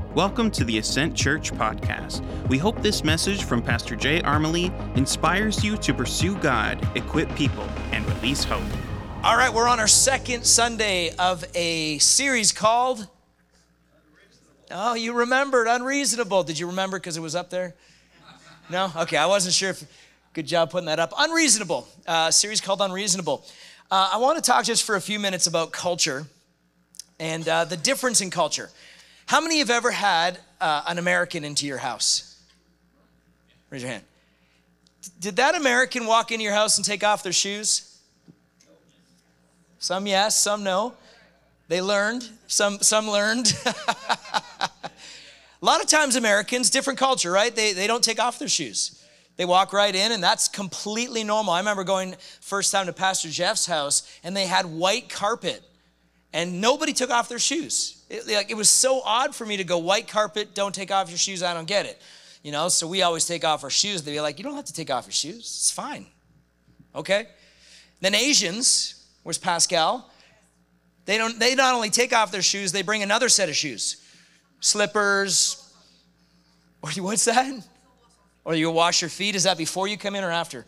Welcome to the Ascent Church podcast. We hope this message from Pastor Jay Armley inspires you to pursue God, equip people, and release hope. All right, we're on our second Sunday of a series called, oh, you remembered, Unreasonable. Did you remember because it was up there? No? Okay, I wasn't sure if, good job putting that up. Unreasonable, series called Unreasonable. I want to talk just for a few minutes about culture and the difference in culture. How many have ever had an American into your house? Raise your hand. Did that American walk into your house and take off their shoes? Some yes, some no. They learned, some learned. A lot of times Americans, different culture, right? They don't take off their shoes. They walk right in, and that's completely normal. I remember going first time to Pastor Jeff's house, and they had white carpet, and nobody took off their shoes. It was so odd for me to go, white carpet, don't take off your shoes, I don't get it. You know, so we always take off our shoes. They'd be like, you don't have to take off your shoes, it's fine. Okay? Then Asians, where's Pascal? They not only take off their shoes, they bring another set of shoes. Slippers, or what's that? Or you wash your feet, is that before you come in or after?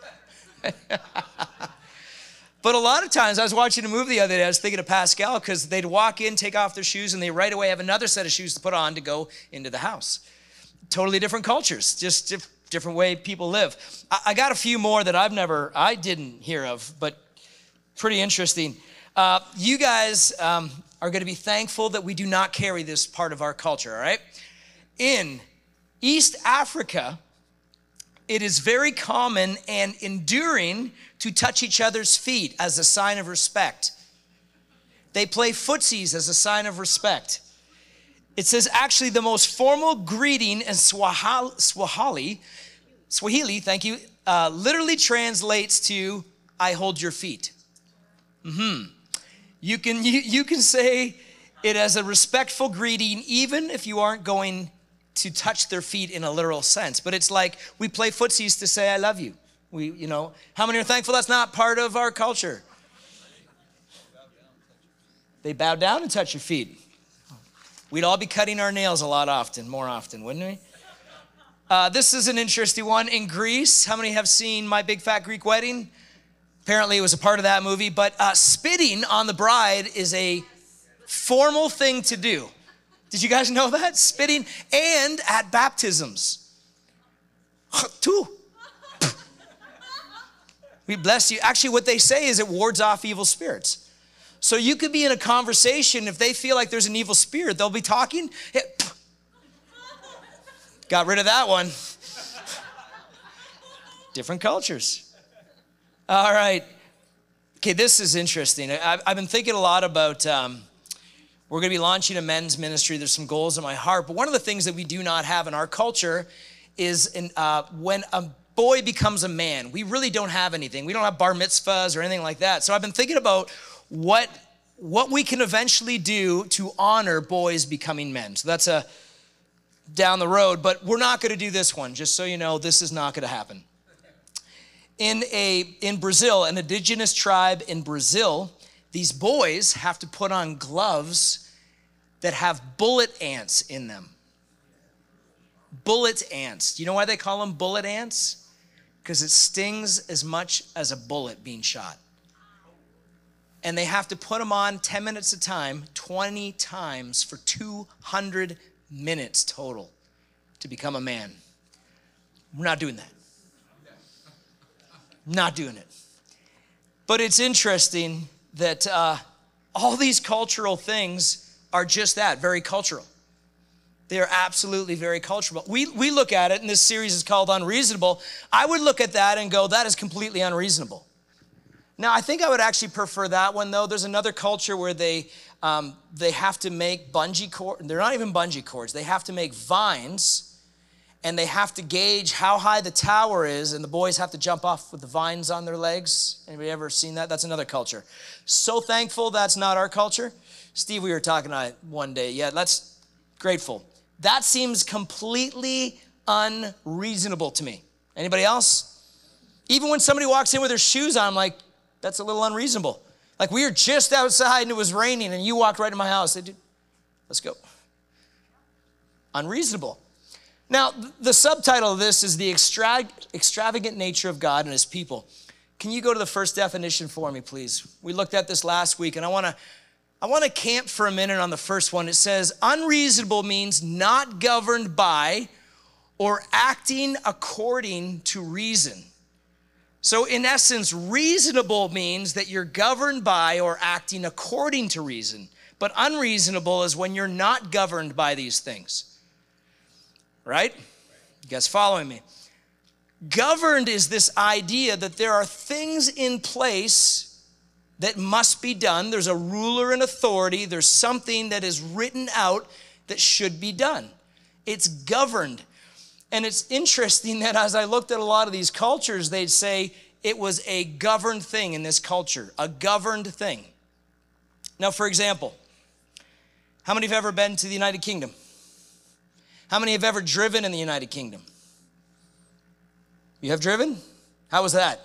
But a lot of times, I was watching a movie the other day, I was thinking of Pascal, because they'd walk in, take off their shoes, and they right away have another set of shoes to put on to go into the house. Totally different cultures, just different way people live. I got a few more that I didn't hear of, but pretty interesting. You guys are going to be thankful that we do not carry this part of our culture, all right? In East Africa, it is very common and enduring to touch each other's feet as a sign of respect. They play footsies as a sign of respect. It says actually the most formal greeting in Swahili, thank you, literally translates to, I hold your feet. You can say it as a respectful greeting even if you aren't going to touch their feet in a literal sense. But it's like we play footsies to say I love you. How many are thankful that's not part of our culture? They bow down and touch your feet. We'd all be cutting our nails more often, wouldn't we? This is an interesting one. In Greece, how many have seen My Big Fat Greek Wedding? Apparently it was a part of that movie, but spitting on the bride is a formal thing to do. Did you guys know that? Spitting, and at baptisms. Too. We bless you. Actually, what they say is it wards off evil spirits. So you could be in a conversation, if they feel like there's an evil spirit, they'll be talking. Got rid of that one. Different cultures. All right. Okay, this is interesting. I've been thinking a lot about, we're going to be launching a men's ministry. There's some goals in my heart. But one of the things that we do not have in our culture is when a boy becomes a man, we really don't have anything. We don't have bar mitzvahs or anything like that. So I've been thinking about what we can eventually do to honor boys becoming men. So that's down the road, but we're not going to do this one. Just so you know, this is not going to happen. In Brazil, an indigenous tribe in Brazil, these boys have to put on gloves that have bullet ants in them. Bullet ants. Do you know why they call them bullet ants? Because it stings as much as a bullet being shot. And they have to put them on 10 minutes a time, 20 times for 200 minutes total to become a man. We're not doing that. Not doing it. But it's interesting that all these cultural things are just that, very cultural. They are absolutely very cultural. We look at it, and this series is called Unreasonable. I would look at that and go, that is completely unreasonable. Now, I think I would actually prefer that one, though. There's another culture where they have to make bungee cords. They're not even bungee cords. They have to make vines, and they have to gauge how high the tower is, and the boys have to jump off with the vines on their legs. Anybody ever seen that? That's another culture. So thankful that's not our culture. Steve, we were talking one day. Yeah, that's grateful. That seems completely unreasonable to me. Anybody else? Even when somebody walks in with their shoes on, I'm like, that's a little unreasonable. Like we were just outside and it was raining and you walked right in my house. They did, let's go. unreasonable. Now, the subtitle of this is the extravagant nature of God and his people. Can you go to the first definition for me, please? We looked at this last week, and I want to camp for a minute on the first one. It says, unreasonable means not governed by or acting according to reason. So in essence, reasonable means that you're governed by or acting according to reason. But unreasonable is when you're not governed by these things. Right? You guys following me? Governed is this idea that there are things in place that must be done. There's a ruler and authority. There's something that is written out that should be done. It's governed. And it's interesting that as I looked at a lot of these cultures, they'd say it was a governed thing in this culture, a governed thing. Now, for example, how many have ever been to the United Kingdom? How many have ever driven in the United Kingdom? You have driven? How was that?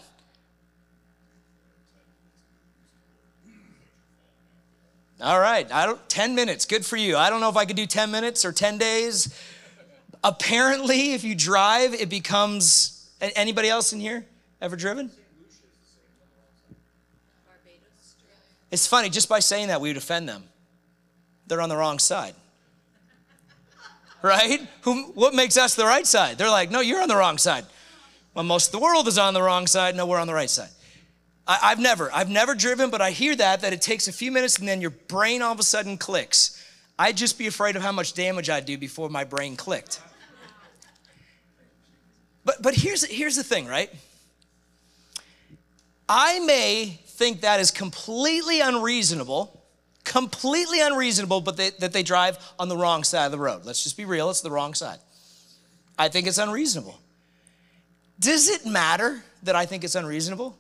All right, 10 minutes, good for you. I don't know if I could do 10 minutes or 10 days. Apparently, if you drive, it becomes, anybody else in here ever driven? It's funny, just by saying that, we would offend them. They're on the wrong side. Right? What makes us the right side? They're like, no, you're on the wrong side. Well, most of the world is on the wrong side. No, we're on the right side. I've never driven, but I hear that it takes a few minutes and then your brain all of a sudden clicks. I'd just be afraid of how much damage I'd do before my brain clicked. But here's the thing, right? I may think that is completely unreasonable, but that they drive on the wrong side of the road. Let's just be real, it's the wrong side. I think it's unreasonable. Does it matter that I think it's unreasonable?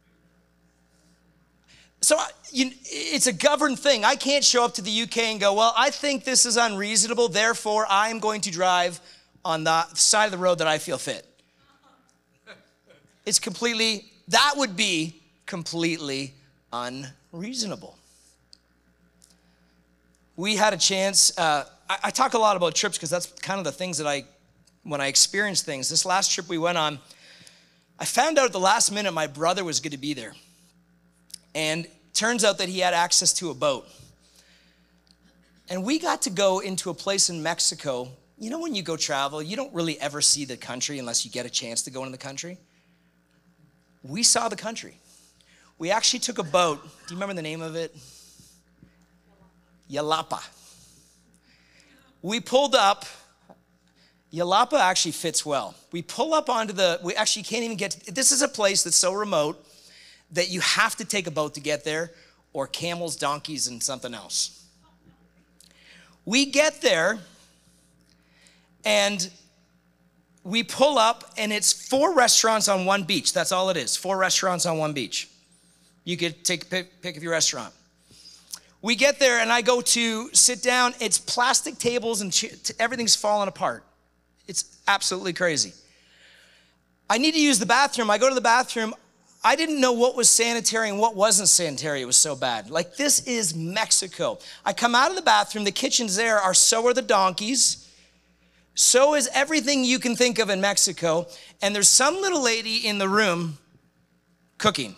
So it's a governed thing. I can't show up to the UK and go, well, I think this is unreasonable, therefore I'm going to drive on the side of the road that I feel fit. That would be completely unreasonable. We had a chance, I talk a lot about trips because that's kind of the things that when I experience things. This last trip we went on, I found out at the last minute my brother was going to be there. And turns out that he had access to a boat. And we got to go into a place in Mexico. You know when you go travel, you don't really ever see the country unless you get a chance to go into the country. We saw the country. We actually took a boat. Do you remember the name of it? Yalapa. We pulled up. Yalapa actually fits well. We pull up onto we actually can't even get this is a place that's so remote that you have to take a boat to get there, or camels, donkeys, and something else. We get there, and we pull up, and it's 4 restaurants on one beach. That's all it is, 4 restaurants on one beach. You could take a pick of your restaurant. We get there, and I go to sit down. It's plastic tables, and everything's falling apart. It's absolutely crazy. I need to use the bathroom. I go to the bathroom. I didn't know what was sanitary and what wasn't sanitary. It was so bad. Like, this is Mexico. I come out of the bathroom. The kitchens there so are the donkeys. So is everything you can think of in Mexico. And there's some little lady in the room cooking.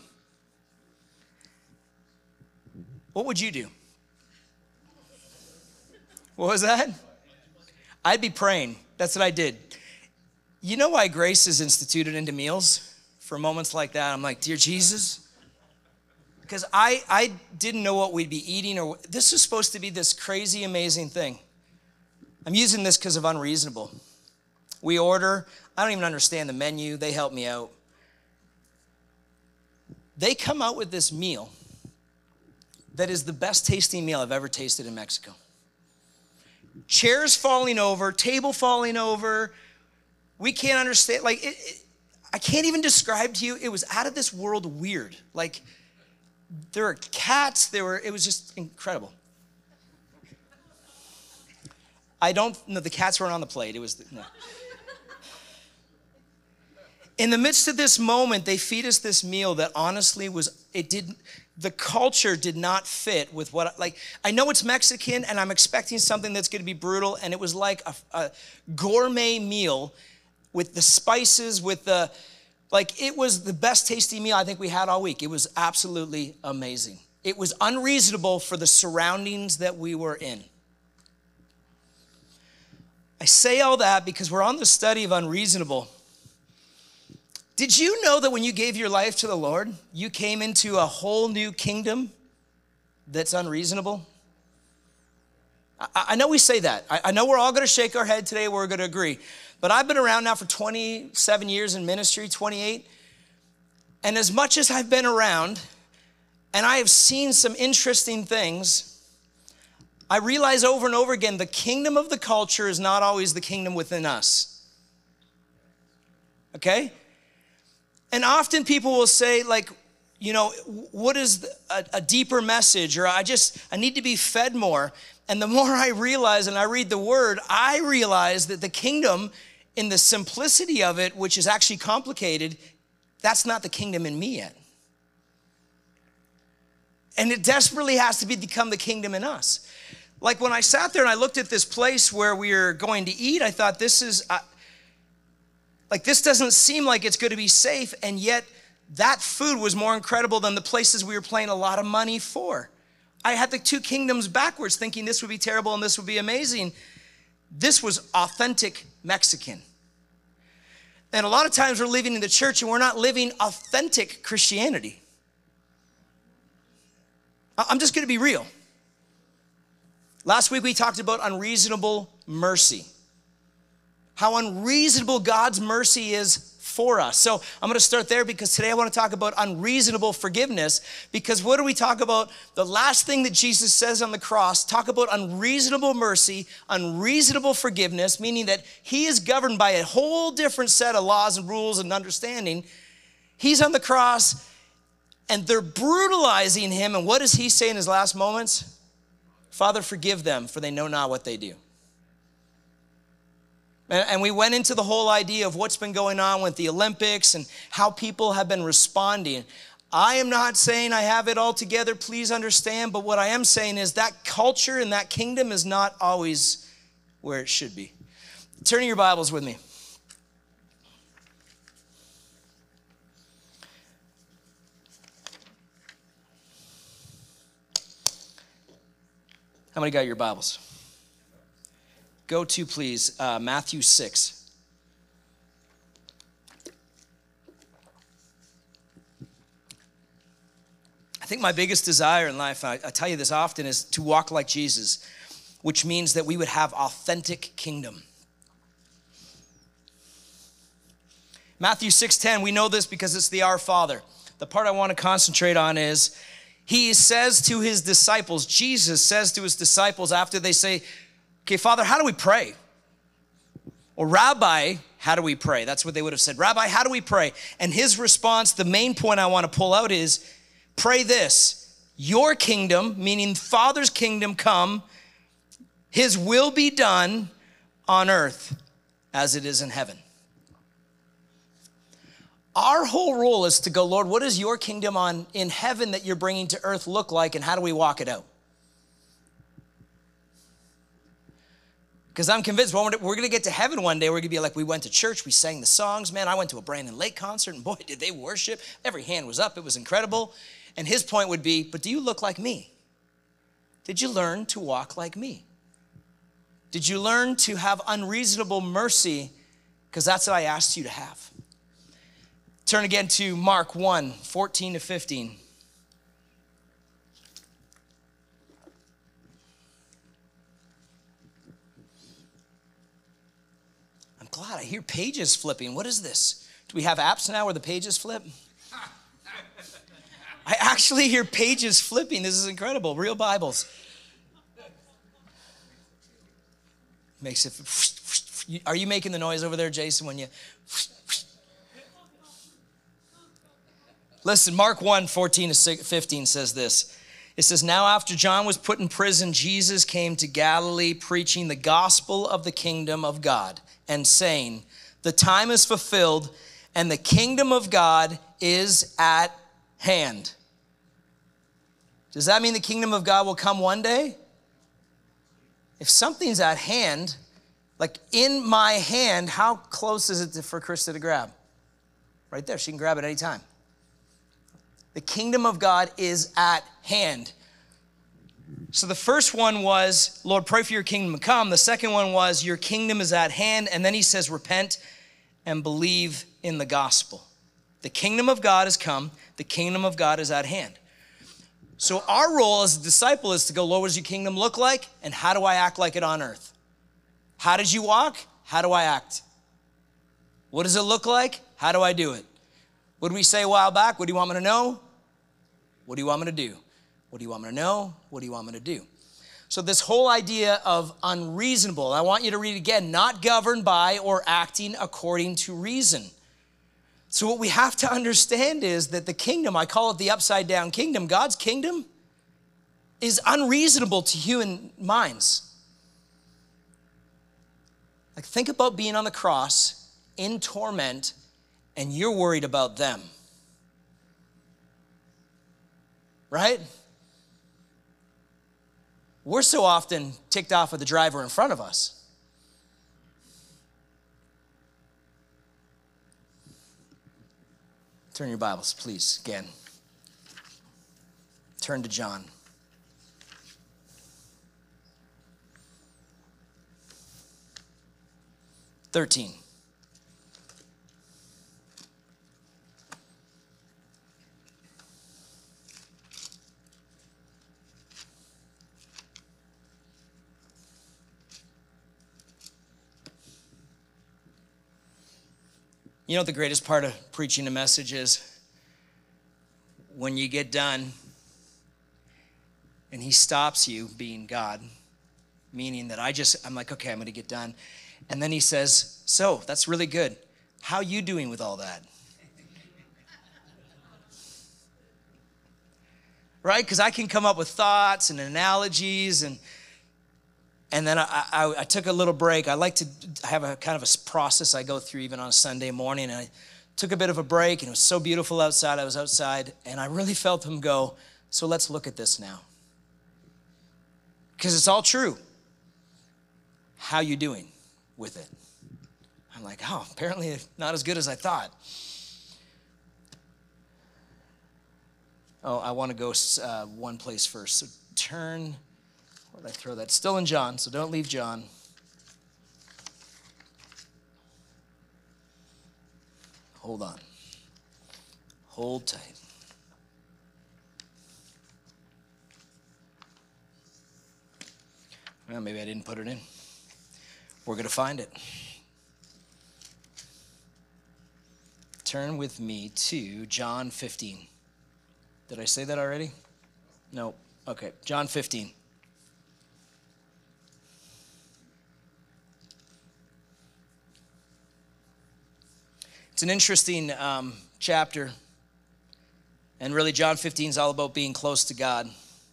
What would you do? What was that? I'd be praying. That's what I did. You know why grace is instituted into meals? For moments like that, I'm like, dear Jesus, because I didn't know what we'd be eating, or this is supposed to be this crazy, amazing thing. I'm using this because of unreasonable. We order. I don't even understand the menu. They help me out. They come out with this meal that is the best tasting meal I've ever tasted in Mexico. Chairs falling over, table falling over. We can't understand, I can't even describe to you, it was out of this world weird. Like, there were cats, it was just incredible. The cats weren't on the plate, no. In the midst of this moment, they feed us this meal that honestly was the culture did not fit with what, like, I know it's Mexican and I'm expecting something that's going to be brutal, and it was like a gourmet meal with the spices, it was the best tasting meal I think we had all week. It was absolutely amazing. It was unreasonable for the surroundings that we were in. I say all that because we're on the study of unreasonable. Did you know that when you gave your life to the Lord, you came into a whole new kingdom that's unreasonable? I know we say that. I know we're all going to shake our head today. We're going to agree. But I've been around now for 27 years in ministry, 28. And as much as I've been around, and I have seen some interesting things, I realize over and over again, the kingdom of the culture is not always the kingdom within us. Okay? And often people will say, like, you know, what is a deeper message? Or I need to be fed more. And the more I realize and I read the word, I realize that the kingdom, in the simplicity of it, which is actually complicated, that's not the kingdom in me yet. And it desperately has to become the kingdom in us. Like when I sat there and I looked at this place where we were going to eat, I thought, this doesn't seem like it's going to be safe, and yet that food was more incredible than the places we were paying a lot of money for. I had the two kingdoms backwards, thinking this would be terrible and this would be amazing. This was authentic Mexican. And a lot of times we're living in the church and we're not living authentic Christianity. I'm just going to be real. Last week we talked about unreasonable mercy. How unreasonable God's mercy is for us. So I'm going to start there because today I want to talk about unreasonable forgiveness. Because what do we talk about? The last thing that Jesus says on the cross, talk about unreasonable mercy, unreasonable forgiveness, meaning that he is governed by a whole different set of laws and rules and understanding. He's on the cross and they're brutalizing him. And what does he say in his last moments? Father, forgive them, for they know not what they do. And we went into the whole idea of what's been going on with the Olympics and how people have been responding. I am not saying I have it all together, please understand, but what I am saying is that culture and that kingdom is not always where it should be. Turn your Bibles with me. How many got your Bibles? Go to, please, Matthew 6. I think my biggest desire in life, I tell you this often, is to walk like Jesus, which means that we would have authentic kingdom. Matthew 6:10, we know this because it's the Our Father. The part I want to concentrate on is, he says to his disciples, Jesus says to his disciples after they say, okay, Father, how do we pray? Or Rabbi, how do we pray? That's what they would have said. Rabbi, how do we pray? And his response, the main point I want to pull out is, pray this, your kingdom, meaning Father's kingdom come, his will be done on earth as it is in heaven. Our whole role is to go, Lord, what does your kingdom in heaven that you're bringing to earth look like, and how do we walk it out? Because I'm convinced we're going to get to heaven one day. We're going to be like, we went to church, we sang the songs. Man, I went to a Brandon Lake concert, and boy, did they worship. Every hand was up. It was incredible. And his point would be, but do you look like me? Did you learn to walk like me? Did you learn to have unreasonable mercy? Because that's what I asked you to have. Turn again to Mark 1, 14 to 15. I'm glad I hear pages flipping. What is this? Do we have apps now where the pages flip? I actually hear pages flipping. This is incredible. Real Bibles. Makes it. Are you making the noise over there, Jason, when you... Listen, Mark 1, 14 to 15 says this. It says, now after John was put in prison, Jesus came to Galilee preaching the gospel of the kingdom of God and saying, the time is fulfilled and the kingdom of God is at hand. Does that mean the kingdom of God will come one day? If something's at hand, like in my hand, how close is it for Krista to grab? Right there, she can grab it anytime. The kingdom of God is at hand. So the first one was, Lord, pray for your kingdom to come. The second one was, your kingdom is at hand. And then he says, repent and believe in the gospel. The kingdom of God has come. The kingdom of God is at hand. So our role as a disciple is to go, Lord, what does your kingdom look like? And how do I act like it on earth? How did you walk? How do I act? What does it look like? How do I do it? What did we say a while back? What do you want me to know? What do you want me to do? What do you want me to know? What do you want me to do? So this whole idea of unreasonable, I want you to read again, not governed by or acting according to reason. So what we have to understand is that the kingdom, I call it the upside down kingdom, God's kingdom is unreasonable to human minds. Like think about being on the cross in torment and you're worried about them. Right? We're so often ticked off with the driver in front of us. Turn your Bibles, please, again. Turn to John. (13). You know what the greatest part of preaching a message is? When you get done and he stops you, being God, meaning that I'm like, okay, I'm going to get done. And then he says, so that's really good. How you doing with all that? Right? Because I can come up with thoughts and analogies and then I took a little break. I like to have a kind of a process I go through even on a Sunday morning. And I took a bit of a break, and it was so beautiful outside. I was outside, and I really felt him go, so let's look at this now. Because it's all true. How you doing with it? I'm like, oh, apparently not as good as I thought. Oh, I want to go one place first. So turn... Where did I throw that? Still in John, so don't leave John. Hold on. Hold tight. Well, maybe I didn't put it in. We're going to find it. Turn with me to John 15. Did I say that already? No. Okay, John 15. It's an interesting chapter, and really John 15 is all about being close to God.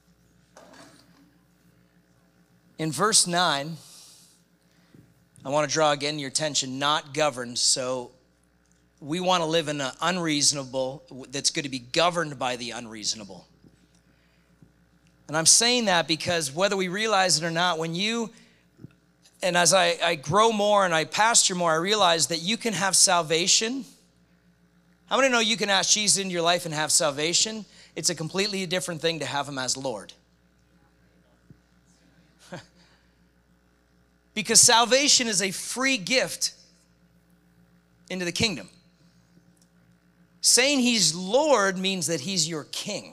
In verse 9, I want to draw again your attention, not governed. So we want to live in an unreasonable that's going to be governed by the unreasonable. And I'm saying that because whether we realize it or not, and as I grow more and I pastor more, I realize that you can have salvation. How many know you can ask Jesus into your life and have salvation? It's a completely different thing to have him as Lord. Because salvation is a free gift into the kingdom. Saying he's Lord means that he's your king.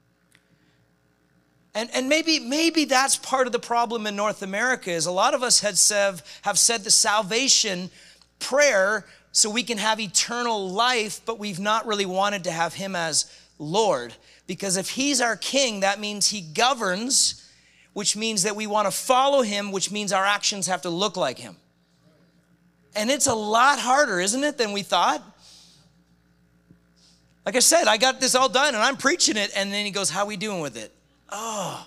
And maybe that's part of the problem in North America is a lot of us have said the salvation prayer so we can have eternal life, but we've not really wanted to have him as Lord. Because if he's our king, that means he governs, which means that we want to follow him, which means our actions have to look like him. And it's a lot harder, isn't it, than we thought? Like I said, I got this all done and I'm preaching it, and then he goes, how are we doing with it? Oh.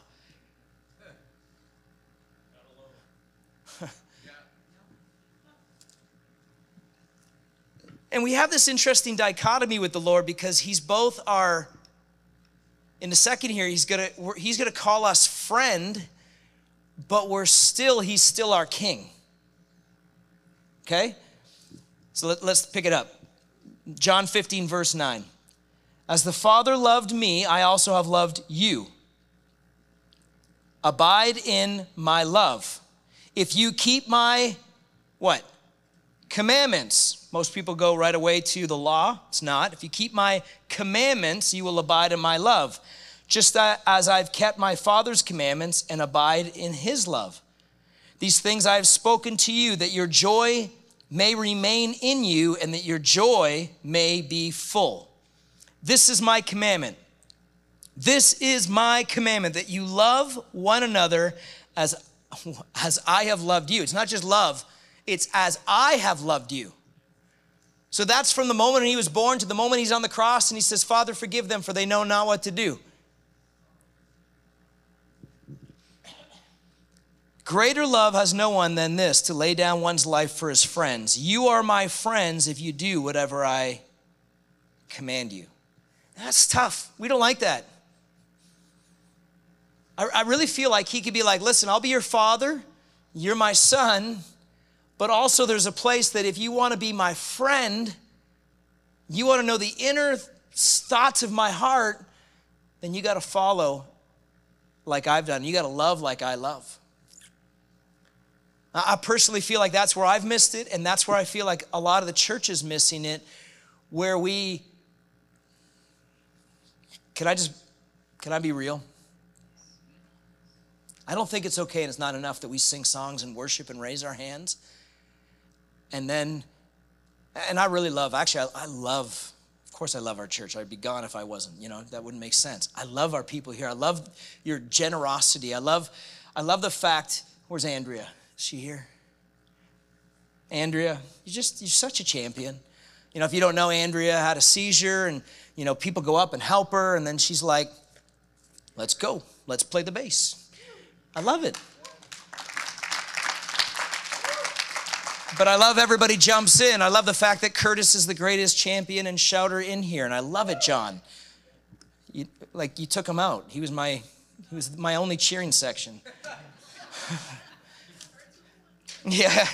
And we have this interesting dichotomy with the Lord because he's both our In a second here, he's gonna call us friend, but he's still our king. Okay? So let's pick it up. John 15, verse 9. As the Father loved me, I also have loved you. Abide in my love. If you keep my, what? Commandments. Most people go right away to the law. It's not. If you keep my commandments, you will abide in my love. Just as I've kept my Father's commandments and abide in his love. These things I have spoken to you, that your joy may remain in you and that your joy may be full. This is my commandment. This is my commandment, that you love one another as I have loved you. It's not just love, it's as I have loved you. So that's from the moment he was born to the moment he's on the cross and he says, Father, forgive them, for they know not what to do. Greater love has no one than this, to lay down one's life for his friends. You are my friends if you do whatever I command you. That's tough. We don't like that. I really feel like he could be like, listen, I'll be your father, you're my son, but also there's a place that if you want to be my friend, you want to know the inner thoughts of my heart, then you got to follow like I've done. You got to love like I love. I personally feel like that's where I've missed it, and that's where I feel like a lot of the church is missing it, where can I be real? I don't think it's okay and it's not enough that we sing songs and worship and raise our hands. And I really love, actually, I love, of course I love our church. I'd be gone if I wasn't, that wouldn't make sense. I love our people here. I love your generosity. I love the fact, where's Andrea? Is she here? Andrea, you're such a champion. If you don't know, Andrea had a seizure and, people go up and help her and then she's like, let's go. Let's play the bass. I love it. But I love everybody jumps in. I love the fact that Curtis is the greatest champion and shouter in here. And I love it, John. You took him out. He was my only cheering section. Yeah.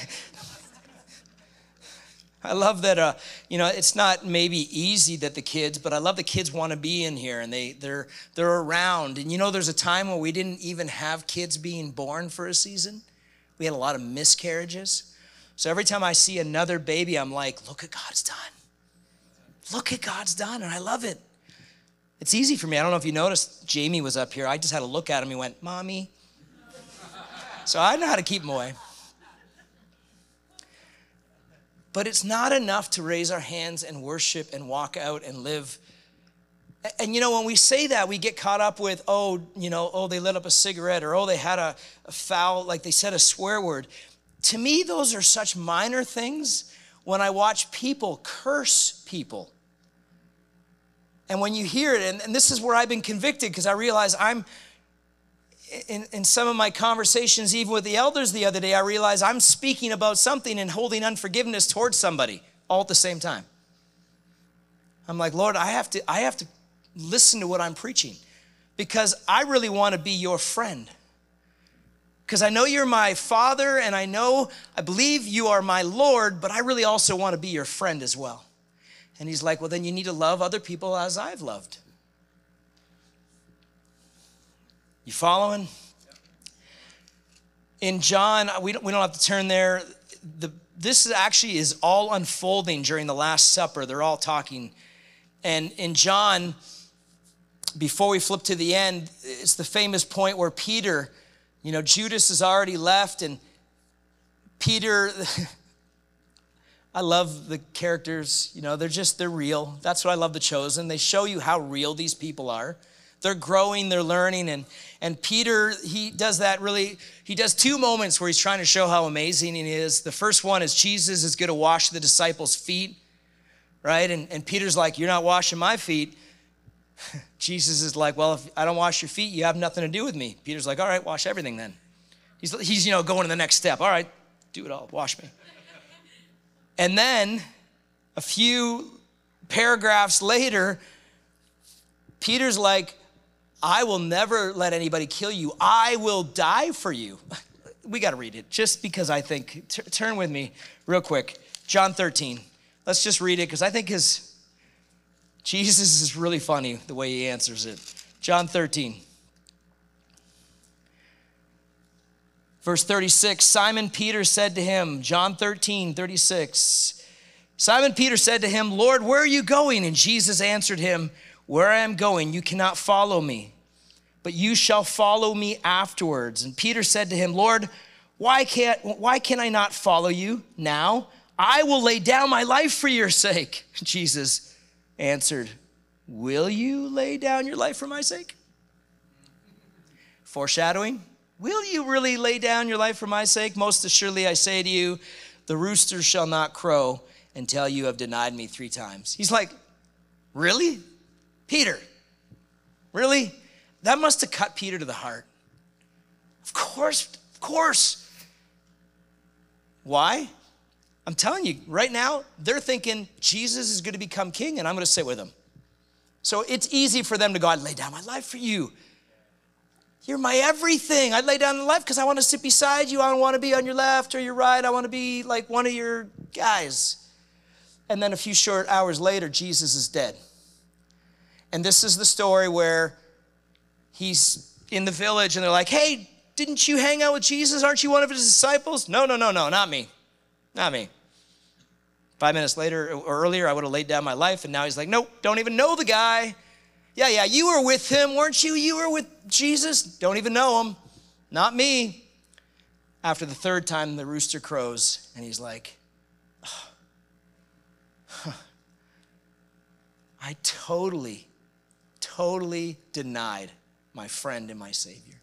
I love that, it's not maybe easy that the kids, but I love the kids want to be in here and they're around. And there's a time where we didn't even have kids being born for a season. We had a lot of miscarriages. So every time I see another baby, I'm like, look what God's done. Look what God's done, and I love it. It's easy for me. I don't know if you noticed, Jamie was up here. I just had to look at him. He went, Mommy. So I know how to keep him away. But it's not enough to raise our hands and worship and walk out and live. And when we say that, we get caught up with, they lit up a cigarette, or they had a foul, like they said a swear word. To me, those are such minor things when I watch people curse people. And when you hear it, and this is where I've been convicted, because I realize I'm, in some of my conversations, even with the elders the other day, I realized I'm speaking about something and holding unforgiveness towards somebody all at the same time. I'm like, Lord, I have to listen to what I'm preaching, because I really want to be your friend. Because I know you're my Father, and I believe you are my Lord, but I really also want to be your friend as well. And he's like, well, then you need to love other people as I've loved. You following? In John, we don't have to turn there. This is all unfolding during the Last Supper. They're all talking. And in John, before we flip to the end, it's the famous point where Peter, Judas has already left, and Peter, I love the characters, they're real. That's what I love The Chosen. They show you how real these people are. They're growing, they're learning, and Peter, he does two moments where he's trying to show how amazing he is. The first one is Jesus is gonna wash the disciples' feet, right? And Peter's like, you're not washing my feet. Jesus is like, well, if I don't wash your feet, you have nothing to do with me. Peter's like, all right, wash everything then. He's going to the next step. All right, do it all, wash me. And then a few paragraphs later, Peter's like, I will never let anybody kill you. I will die for you. We got to read it just because I think, turn with me real quick. John 13. Let's just read it because I think Jesus is really funny the way he answers it. John 13. Verse 36, Simon Peter said to him, John 13, 36. Simon Peter said to him, Lord, where are you going? And Jesus answered him, where I am going, you cannot follow me, but you shall follow me afterwards. And Peter said to him, Lord, why can I not follow you now? I will lay down my life for your sake. Jesus answered, will you lay down your life for my sake? Foreshadowing. Will you really lay down your life for my sake? Most assuredly, I say to you, the rooster shall not crow until you have denied me 3 times. He's like, really? Peter, really? That must have cut Peter to the heart. Of course. Why? I'm telling you, right now, they're thinking Jesus is going to become king and I'm going to sit with him. So it's easy for them to go, I'd lay down my life for you. You're my everything. I'd lay down my life because I want to sit beside you. I don't want to be on your left or your right. I want to be like one of your guys. And then a few short hours later, Jesus is dead. And this is the story where he's in the village and they're like, hey, didn't you hang out with Jesus? Aren't you one of his disciples? No, not me. Not me. 5 minutes later or earlier, I would have laid down my life. And now he's like, nope, don't even know the guy. Yeah, you were with him, weren't you? You were with Jesus. Don't even know him. Not me. After the 3rd time, the rooster crows, and he's like, I totally denied my friend and my Savior.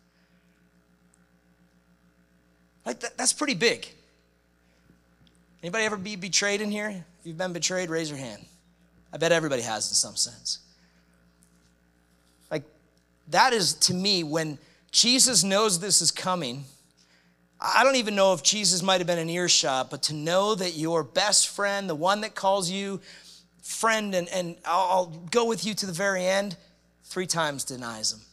Like that's pretty big. Anybody ever be betrayed in here? If you've been betrayed, raise your hand. I bet everybody has in some sense. Like, that is, to me, when Jesus knows this is coming, I don't even know if Jesus might have been in earshot, but to know that your best friend, the one that calls you friend and I'll go with you to the very end, 3 times denies him.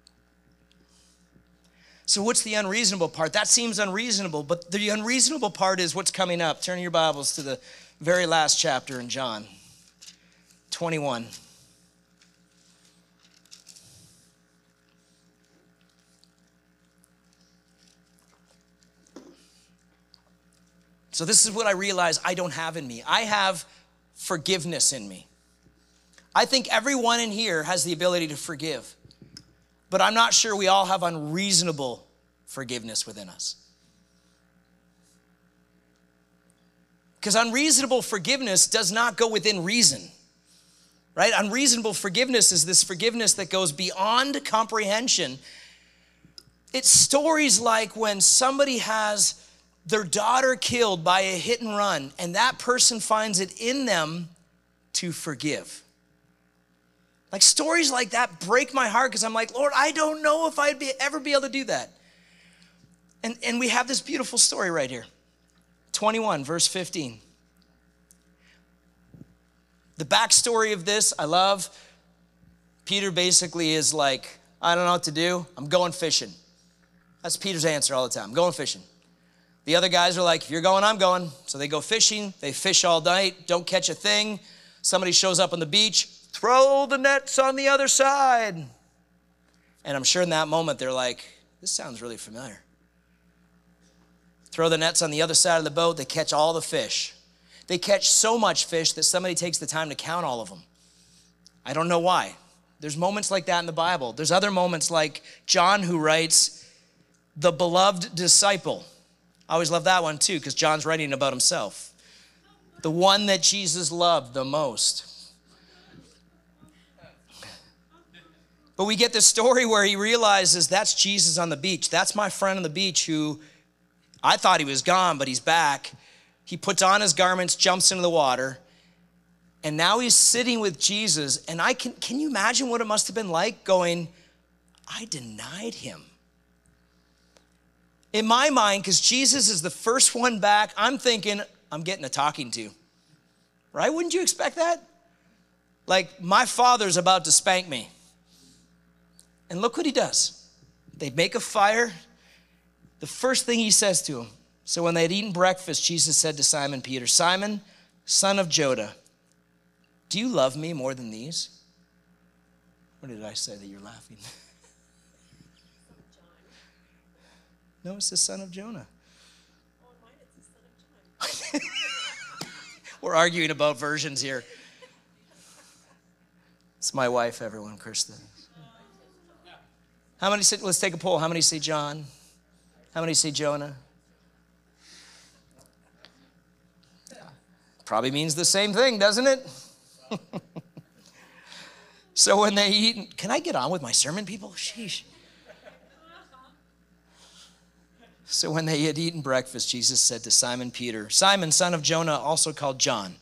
So what's the unreasonable part? That seems unreasonable, but the unreasonable part is what's coming up. Turn your Bibles to the very last chapter in John 21. So this is what I realize I don't have in me. I have forgiveness in me. I think everyone in here has the ability to forgive, but I'm not sure we all have unreasonable forgiveness within us. Because unreasonable forgiveness does not go within reason, right? Unreasonable forgiveness is this forgiveness that goes beyond comprehension. It's stories like when somebody has their daughter killed by a hit and run, and that person finds it in them to forgive. Like stories like that break my heart because I'm like, Lord, I don't know if I'd ever be able to do that. And we have this beautiful story right here. 21, verse 15. The backstory of this, I love. Peter basically is like, I don't know what to do. I'm going fishing. That's Peter's answer all the time. I'm going fishing. The other guys are like, if you're going, I'm going. So they go fishing. They fish all night, don't catch a thing. Somebody shows up on the beach, throw the nets on the other side. And I'm sure in that moment, they're like, this sounds really familiar. Throw the nets on the other side of the boat. They catch all the fish. They catch so much fish that somebody takes the time to count all of them. I don't know why. There's moments like that in the Bible. There's other moments like John who writes, the beloved disciple. I always love that one too because John's writing about himself. The one that Jesus loved the most. But we get this story where he realizes that's Jesus on the beach. That's my friend on the beach who I thought he was gone, but he's back. He puts on his garments, jumps into the water, and now he's sitting with Jesus. And can you imagine what it must have been like going, I denied him. In my mind, because Jesus is the first one back, I'm thinking, I'm getting a talking to. Right? Wouldn't you expect that? Like, my father's about to spank me. And look what he does. They make a fire. The first thing he says to him, so when they had eaten breakfast, Jesus said to Simon Peter, Simon, son of Jonah, do you love me more than these? What did I say that you're laughing? No, it's the son of Jonah. Oh, mine it's the son of John. We're arguing about versions here. It's my wife, everyone, Krista. How many say, let's take a poll. How many say John? How many say Jonah? Probably means the same thing, doesn't it? So when they eat, can I get on with my sermon, people? Sheesh. So when they had eaten breakfast, Jesus said to Simon Peter, Simon, son of Jonah, also called John.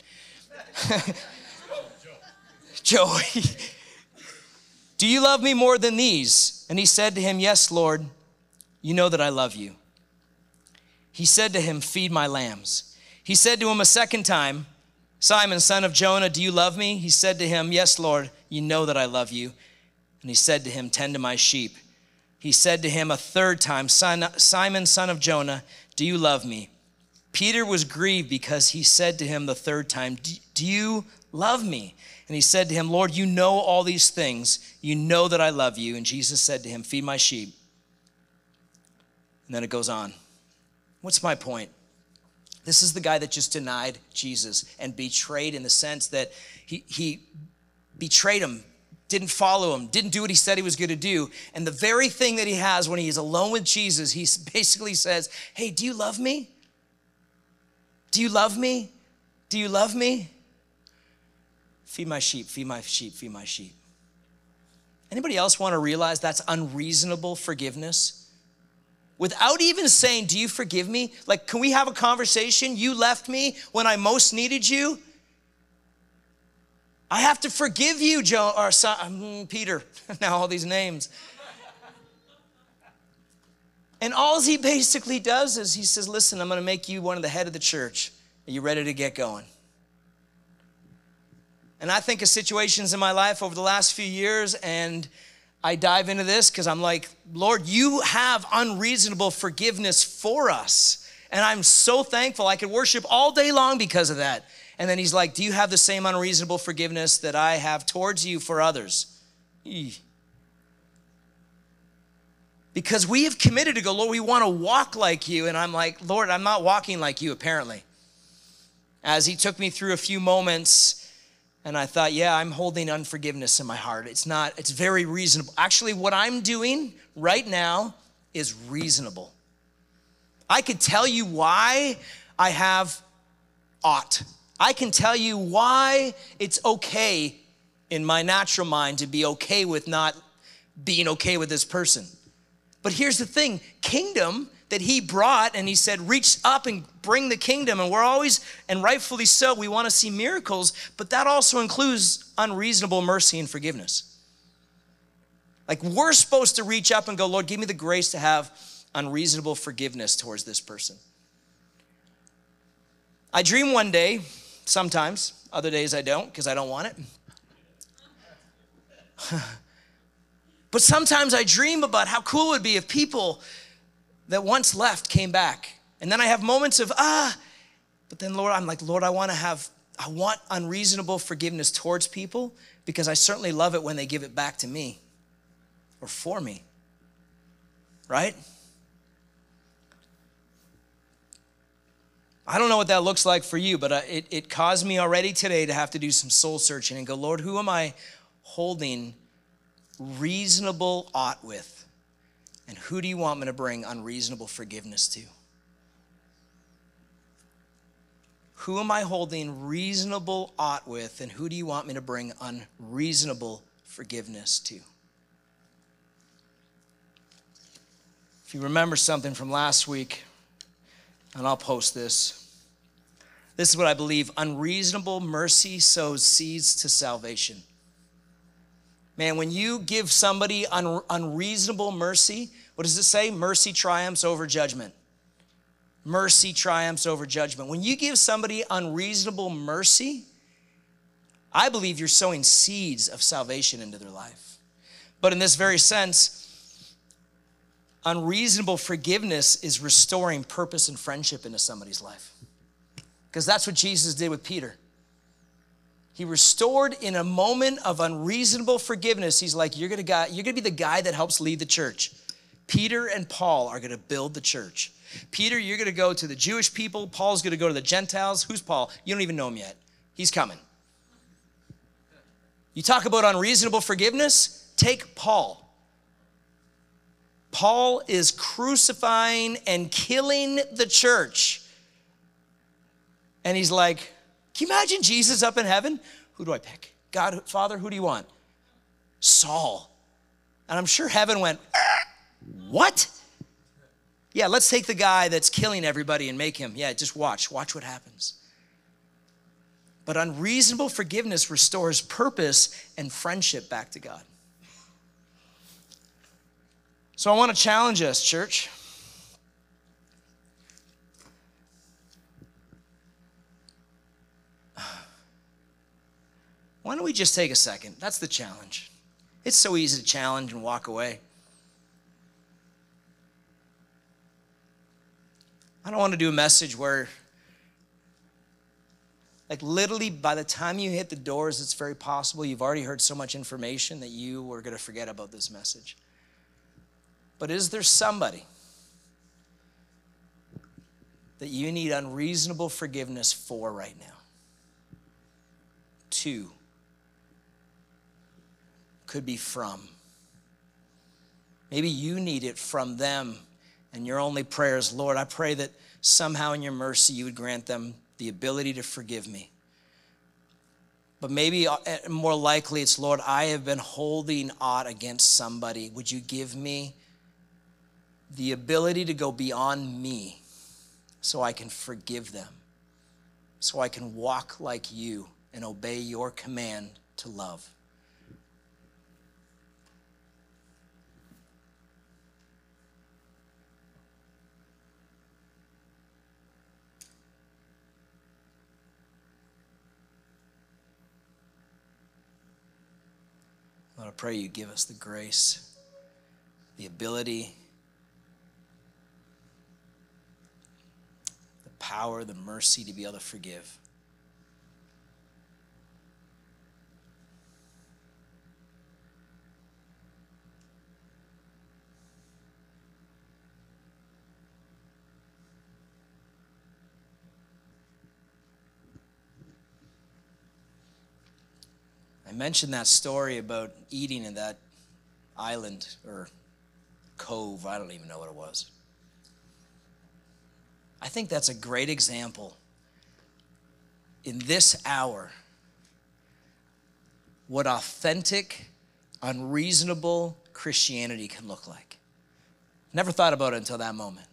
Joey, do you love me more than these? And he said to him, yes, Lord, you know that I love you. He said to him, feed my lambs. He said to him a second time, Simon, son of Jonah, do you love me? He said to him, yes, Lord, you know that I love you. And he said to him, tend to my sheep. He said to him a third time, Simon, son of Jonah, do you love me? Peter was grieved because he said to him the third time, do you love me? And he said to him, Lord, you know all these things. You know that I love you. And Jesus said to him, feed my sheep. And then it goes on. What's my point? This is the guy that just denied Jesus and betrayed in the sense that he betrayed him, didn't follow him, didn't do what he said he was going to do. And the very thing that he has when he is alone with Jesus, he basically says, hey, do you love me? Do you love me? Do you love me? Feed my sheep, feed my sheep, feed my sheep. Anybody else want to realize that's unreasonable forgiveness? Without even saying, do you forgive me? Like, can we have a conversation? You left me when I most needed you. I have to forgive you, Peter. Now all these names. And all he basically does is he says, listen, I'm going to make you one of the head of the church. Are you ready to get going? And I think of situations in my life over the last few years, and I dive into this because I'm like, Lord, you have unreasonable forgiveness for us. And I'm so thankful. I could worship all day long because of that. And then he's like, do you have the same unreasonable forgiveness that I have towards you for others? Because we have committed to go, Lord, we want to walk like you. And I'm like, Lord, I'm not walking like you, apparently. As he took me through a few moments, and I thought, yeah, I'm holding unforgiveness in my heart. It's very reasonable. Actually, what I'm doing right now is reasonable. I could tell you why I have ought. I can tell you why it's okay in my natural mind to be okay with not being okay with this person. But here's the thing, kingdom that he brought, and he said, reach up and bring the kingdom. And we're always, and rightfully so, we want to see miracles, but that also includes unreasonable mercy and forgiveness. Like, we're supposed to reach up and go, Lord, give me the grace to have unreasonable forgiveness towards this person. I dream one day, sometimes, other days I don't, because I don't want it. But sometimes I dream about how cool it would be if people that once left came back. And then I have moments of, but then Lord, I'm like, Lord, I want unreasonable forgiveness towards people because I certainly love it when they give it back to me or for me, right? I don't know what that looks like for you, but it caused me already today to have to do some soul searching and go, Lord, who am I holding reasonable ought with? And who do you want me to bring unreasonable forgiveness to? Who am I holding reasonable ought with, and who do you want me to bring unreasonable forgiveness to? If you remember something from last week, and I'll post this. This is what I believe. Unreasonable mercy sows seeds to salvation. Man, when you give somebody unreasonable mercy, what does it say? Mercy triumphs over judgment. Mercy triumphs over judgment. When you give somebody unreasonable mercy, I believe you're sowing seeds of salvation into their life. But in this very sense, unreasonable forgiveness is restoring purpose and friendship into somebody's life. Because that's what Jesus did with Peter. He restored in a moment of unreasonable forgiveness. He's like, you're gonna be the guy that helps lead the church. Peter and Paul are gonna build the church. Peter, you're gonna go to the Jewish people. Paul's gonna go to the Gentiles. Who's Paul? You don't even know him yet. He's coming. You talk about unreasonable forgiveness, take Paul. Paul is crucifying and killing the church. And he's like, can you imagine Jesus up in heaven? Who do I pick? God, Father, who do you want? Saul. And I'm sure heaven went, what? Yeah, let's take the guy that's killing everybody and make him. Yeah, just watch what happens. But unreasonable forgiveness restores purpose and friendship back to God. So I want to challenge us, church. Why don't we just take a second? That's the challenge. It's so easy to challenge and walk away. I don't want to do a message where, like, literally by the time you hit the doors, it's very possible you've already heard so much information that you were going to forget about this message. But is there somebody that you need unreasonable forgiveness for right now? 2, could be from. Maybe you need it from them, and your only prayer is, Lord, I pray that somehow in your mercy you would grant them the ability to forgive me. But maybe more likely it's, Lord, I have been holding aught against somebody. Would you give me the ability to go beyond me so I can forgive them, so I can walk like you and obey your command to love? Lord, I pray you give us the grace, the ability, the power, the mercy to be able to forgive. I mentioned that story about eating in that island or cove. I don't even know what it was. I think that's a great example in this hour what authentic, unreasonable Christianity can look like. Never thought about it until that moment.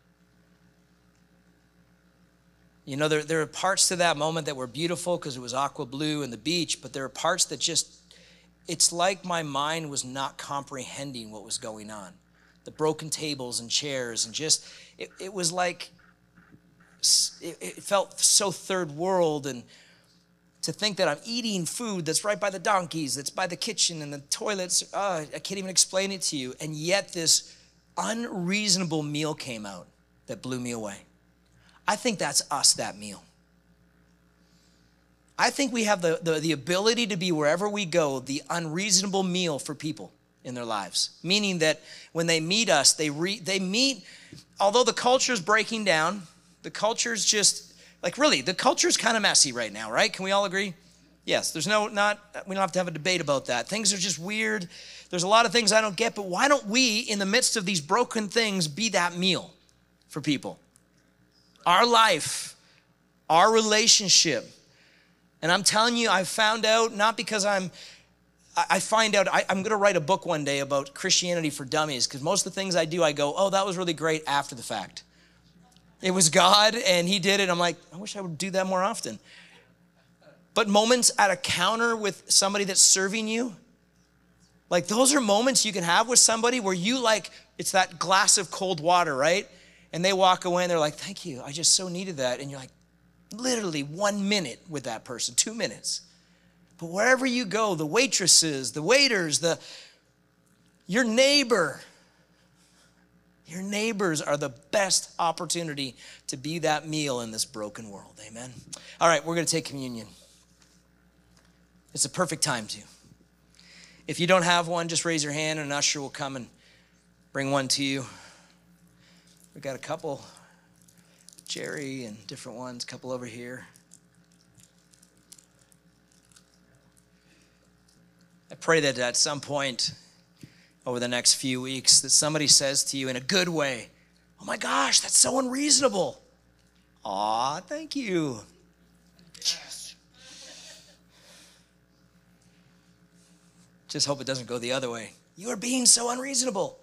You know, there are parts to that moment that were beautiful because it was aqua blue and the beach, but there are parts that just, it's like my mind was not comprehending what was going on. The broken tables and chairs and just, it was like, it felt so third world, and to think that I'm eating food that's right by the donkeys, that's by the kitchen and the toilets, I can't even explain it to you. And yet this unreasonable meal came out that blew me away. I think that's us, that meal. I think we have the ability to be wherever we go, the unreasonable meal for people in their lives. Meaning that when they meet us, they meet, although the culture's breaking down, the culture's just, like really, the culture's kind of messy right now, right? Can we all agree? Yes, we don't have to have a debate about that. Things are just weird. There's a lot of things I don't get, but why don't we, in the midst of these broken things, be that meal for people? Our life, our relationship. And I'm telling you, I found out, not because I'm going to write a book one day about Christianity for dummies, because most of the things I do, I go, oh, that was really great after the fact. It was God and he did it. I'm like, I wish I would do that more often. But moments at a counter with somebody that's serving you, like those are moments you can have with somebody where you like, it's that glass of cold water, right? And they walk away and they're like, thank you, I just so needed that. And you're like, literally 1 minute with that person, 2 minutes. But wherever you go, the waitresses, the waiters, Your neighbor. Your neighbors are the best opportunity to be that meal in this broken world. Amen. All right, we're going to take communion. It's a perfect time to. If you don't have one, just raise your hand and an usher will come and bring one to you. We've got a couple, Jerry and different ones, a couple over here. I pray that at some point over the next few weeks that somebody says to you in a good way, oh my gosh, that's so unreasonable. Aw, thank you. Yes. Just hope it doesn't go the other way. You are being so unreasonable.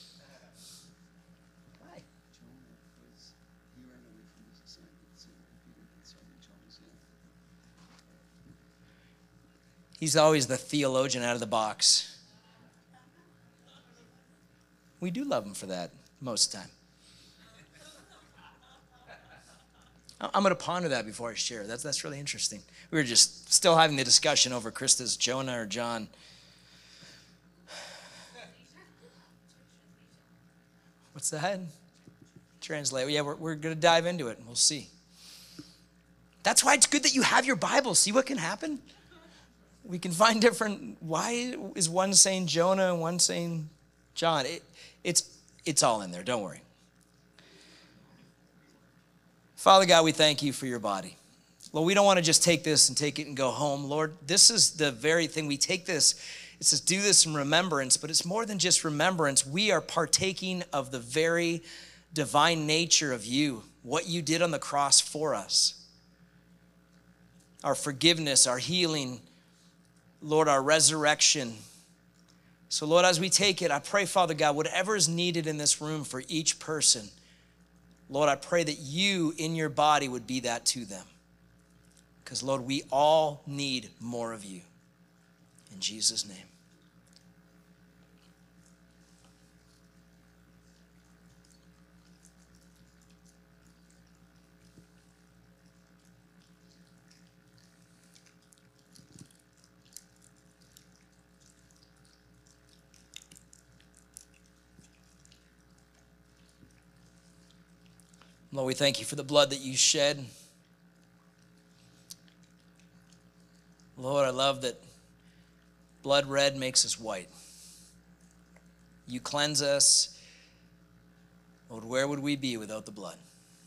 Hi. He's always the theologian out of the box. We do love him for that most of the time. I'm going to ponder that before I share. That's really interesting. We were just still having the discussion over Krista's Jonah or John. What's that? Translate. Yeah, we're going to dive into it and we'll see. That's why it's good that you have your Bible. See what can happen? We can find different. Why is one saying Jonah and one saying John? It's all in there. Don't worry. Father God, we thank you for your body. Lord, we don't want to just take this and take it and go home. Lord, this is the very thing. We take this. It says do this in remembrance, but it's more than just remembrance. We are partaking of the very divine nature of you, what you did on the cross for us. Our forgiveness, our healing, Lord, our resurrection. So, Lord, as we take it, I pray, Father God, whatever is needed in this room for each person, Lord, I pray that you in your body would be that to them. Because, Lord, we all need more of you. In Jesus' name. Lord, we thank you for the blood that you shed. Lord, I love that blood red makes us white. You cleanse us. Lord, where would we be without the blood?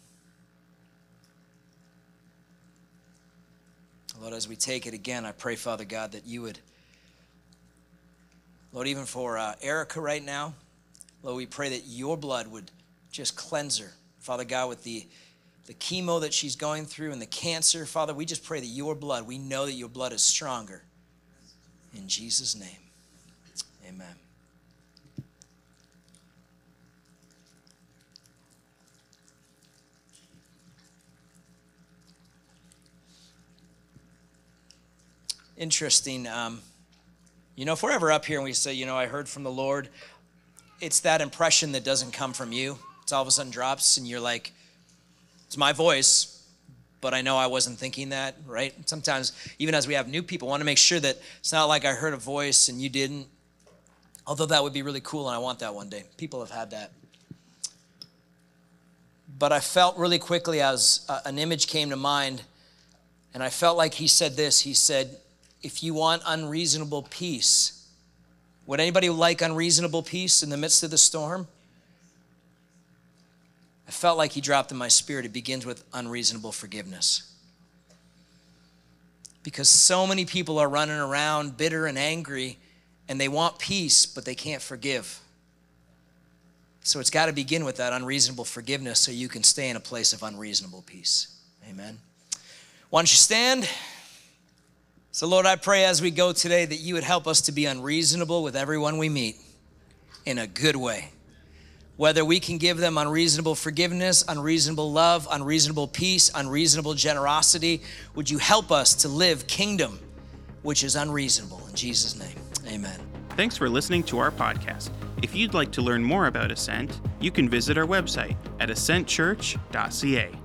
Lord, as we take it again, I pray, Father God, that you would, Lord, even for Erica right now, Lord, we pray that your blood would just cleanse her. Father God, with the chemo that she's going through and the cancer, Father, we just pray that your blood, we know that your blood is stronger. In Jesus' name, amen. Interesting. If we're ever up here and we say, I heard from the Lord, it's that impression that doesn't come from you. It's all of a sudden drops and you're like, it's my voice, but I know I wasn't thinking that, right? Sometimes, even as we have new people, I want to make sure that it's not like I heard a voice and you didn't. Although that would be really cool and I want that one day. People have had that. But I felt really quickly as an image came to mind, and I felt like he said this. He said, if you want unreasonable peace, would anybody like unreasonable peace in the midst of the storm? I felt like he dropped in my spirit. It begins with unreasonable forgiveness. Because so many people are running around bitter and angry, and they want peace, but they can't forgive. So it's got to begin with that unreasonable forgiveness so you can stay in a place of unreasonable peace. Amen. Why don't you stand? So Lord, I pray as we go today that you would help us to be unreasonable with everyone we meet in a good way. Whether we can give them unreasonable forgiveness, unreasonable love, unreasonable peace, unreasonable generosity, would you help us to live kingdom, which is unreasonable. In Jesus' name, amen. Thanks for listening to our podcast. If you'd like to learn more about Ascent, you can visit our website at ascentchurch.ca.